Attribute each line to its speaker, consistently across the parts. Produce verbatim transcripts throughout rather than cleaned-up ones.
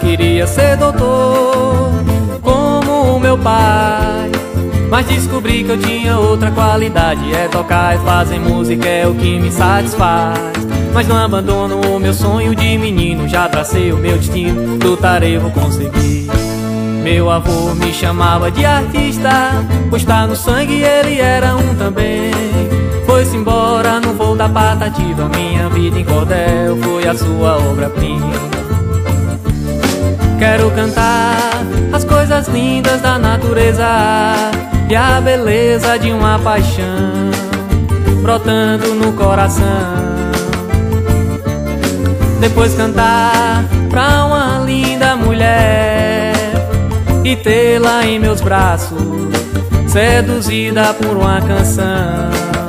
Speaker 1: queria ser doutor, como o meu pai, mas descobri que eu tinha outra qualidade. É tocar e fazer música, é o que me satisfaz. Mas não abandono o meu sonho de menino, já tracei o meu destino, lutarei, vou conseguir. Meu avô me chamava de artista, pois tá no sangue, ele era um também. Foi-se embora no voo da Patativa, minha vida em cordel foi a sua obra-prima. Quero cantar as coisas lindas da natureza e a beleza de uma paixão brotando no coração. Depois cantar pra uma linda mulher e tê-la em meus braços, seduzida por uma canção.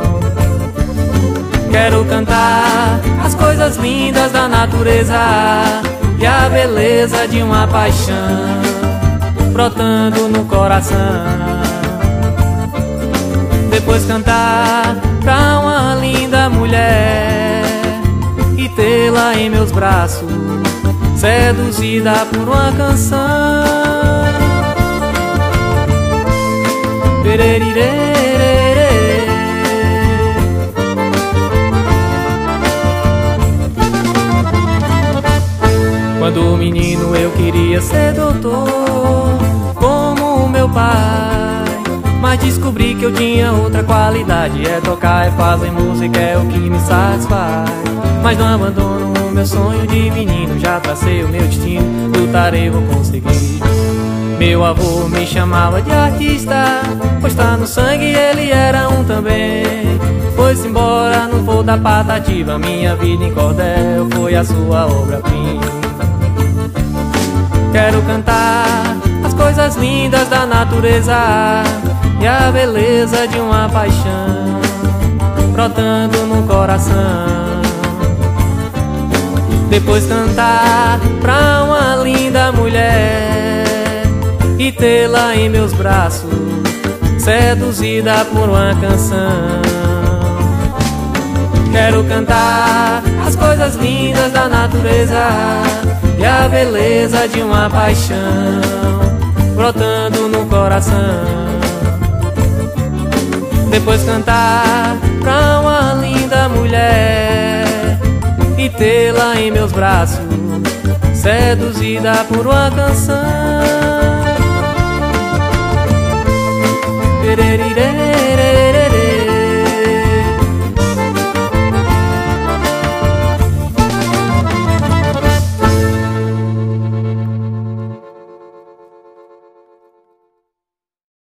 Speaker 1: Quero cantar as coisas lindas da natureza e a beleza de uma paixão brotando no coração. Depois cantar pra uma linda mulher e tê-la em meus braços, seduzida por uma canção. Quando menino eu queria ser doutor, como o meu pai, mas descobri que eu tinha outra qualidade. É tocar e fazer música, é o que me satisfaz. Mas não abandono o meu sonho de menino, já tracei o meu destino, lutarei, vou conseguir. Meu avô me chamava de artista, pois tá no sangue, ele era um também. Foi-se embora no voo da Patativa, minha vida em cordel foi a sua obra-prima. Quero cantar as coisas lindas da natureza e a beleza de uma paixão brotando no coração. Depois cantar pra uma linda mulher e tê-la em meus braços, seduzida por uma canção. Quero cantar as coisas lindas da natureza e a beleza de uma paixão brotando no coração. Depois cantar pra uma linda mulher e tê-la em meus braços, seduzida por uma canção.